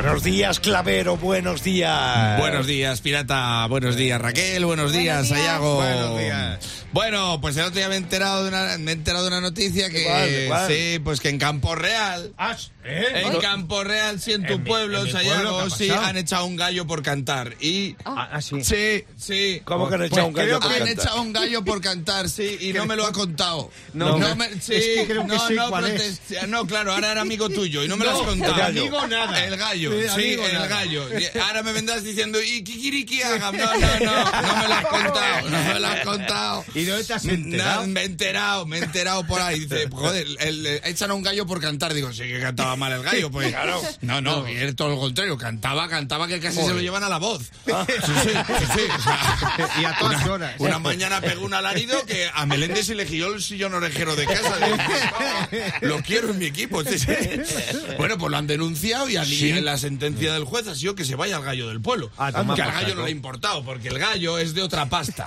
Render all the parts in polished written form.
Buenos días, Clavero, buenos días. Buenos días, Pirata, buenos días, Raquel, buenos días, Sayago. Buenos días. Bueno, pues el otro día me he enterado de una noticia que... ¿Cuál? Sí, pues que en Campo Real... En Campo Real, sí, en tu pueblo, Sayago, sí, han echado un gallo por cantar. Y... Sí. Sí. ¿Cómo que han echado un gallo por Han cantar? echado un gallo por cantar, sí, y no me lo ha contado. No, Sí, es que creo que sí, ¿cuál es? No, claro, ahora era amigo tuyo y no me lo has contado. el gallo. Amigo nada. El gallo, Sí, sí, amigo el nada. gallo. Y ahora me vendrás diciendo, y kikiriki haga. No me lo has contado, no me lo has contado. ¿Y dónde te has enterado? Me he enterado por ahí. Dice, joder, echan a un gallo por cantar. Digo, sí que cantaba mal el gallo, pues. Claro. No, y es todo lo contrario. Cantaba que casi se lo llevan a la voz. Sí. O sea, Y a todas horas. una mañana pegó un alarido que a Meléndez se le giró el sillón orejero de casa. Lo quiero en mi equipo. Sí. Bueno, pues lo han denunciado y en la sentencia del juez ha sido que se vaya al gallo del pueblo. Ah, toma Que al por gallo saco. no le ha importado, porque el gallo es de otra pasta.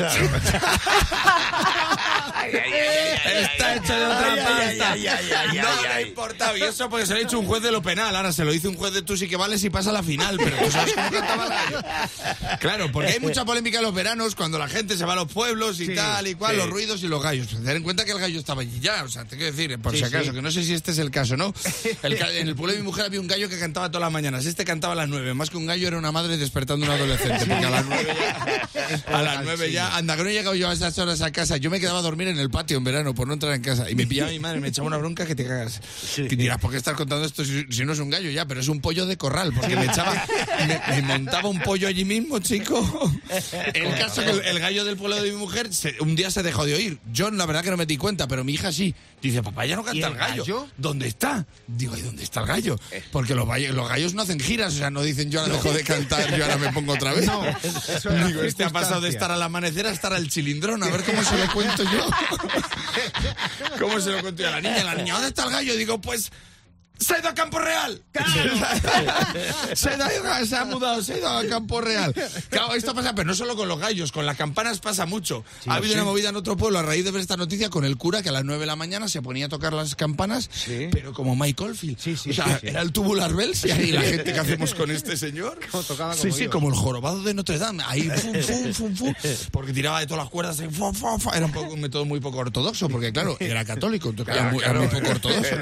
Está hecho de otra pasta. No le ha importado. Y eso porque se lo ha hecho un juez de lo penal. Ahora se lo dice un juez de tú sí que vales y pasa a la final. Pero tú sabes cómo cantaba el gallo. Claro, porque hay mucha polémica en los veranos cuando la gente se va a los pueblos y tal y cual, los ruidos y los gallos. Tener en cuenta que el gallo estaba allí ya. O sea, te quiero decir, por si acaso, que no sé si este es el caso, ¿no? En el pueblo de mi mujer había un gallo que cantaba todas las mañanas. Este cantaba a las 9. Más que un gallo era una madre despertando a un adolescente. Porque a las 9 ya, anda, que no he llegado yo a esas horas a casa. Yo me quedaba a dormir en el patio en verano por no entrar en casa. Y me pillaba mi madre, me echaba una bronca que te cagas. Que dirás, ¿por qué estás contando esto si no es un gallo ya? Pero es un pollo de corral, porque me montaba un pollo allí mismo, chico. El caso que el gallo del pueblo de mi mujer un día se dejó de oír. Yo la verdad que no me di cuenta, pero mi hija sí. Dice, papá, ya no canta ¿Y el el gallo? gallo? ¿Dónde está? Digo, ¿y dónde está el gallo? Porque los gallos no hacen giras, o sea, no dicen yo ahora dejo de cantar, yo ahora me pongo otra vez. No, eso era Digo, este ha pasado de estar al amanecer a estar al chilindrón, a ver cómo se lo cuento yo. ¿Cómo se lo cuento yo a la niña? ¿Dónde está el gallo? Digo, pues... ¡Se ha ido a Campo Real! Se ha mudado, se ha ido a Campo Real. Claro, esto pasa, pero no solo con los gallos, con las campanas pasa mucho. Ha habido una movida en otro pueblo a raíz de ver esta noticia con el cura que a las 9 de la mañana se ponía a tocar las campanas, pero como Mike Oldfield. O sea, era el Tubular Bells y ahí la gente que hacemos con este señor. Como tocaba como yo. Como el jorobado de Notre Dame. Ahí, fum, porque tiraba de todas las cuerdas. Ahí, Era un método muy poco ortodoxo, porque claro, era católico, entonces era muy poco ortodoxo.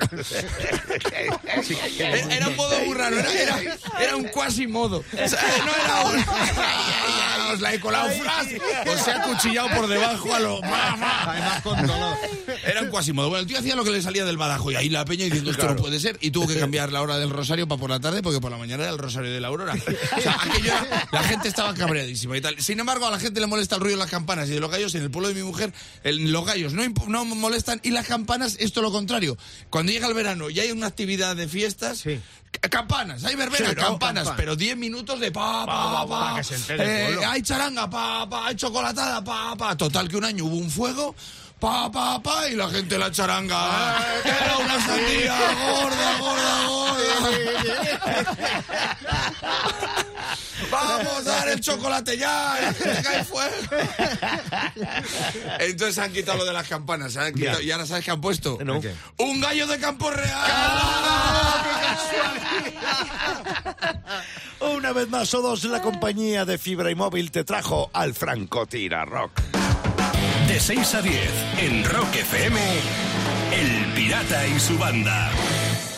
Era un modo muy raro, era un cuasi modo. O sea, no era un... os la he colado frase. Os he acuchillado por debajo a lo... Además con dolor. Era un cuasi modo. Bueno, el tío hacía lo que le salía del Badajo y ahí la peña diciendo esto no puede ser y tuvo que cambiar la hora del rosario para por la tarde porque por la mañana era el rosario de la aurora. O sea, la gente estaba cabreadísima y tal. Sin embargo, a la gente le molesta el ruido de las campanas y de los gallos. En el pueblo de mi mujer, los gallos no molestan y las campanas, esto lo contrario. Cuando llega el verano y hay una actividad de fiestas, campanas, hay verbena, campanas, pero 10 minutos de pa, que se entere el pueblo. hay charanga, hay chocolatada, total que un año hubo un fuego, y la gente la charanga, era una sandía gorda. Vamos a dar el chocolate ya, que cae fuego. Entonces han quitado lo de las campanas, y ahora sabes qué han puesto. No. Un gallo de Campo Real. Una vez más, O2, la compañía de fibra y móvil, te trajo al Francotira Rock. De 6 a 10 en Rock FM, El Pirata y su banda.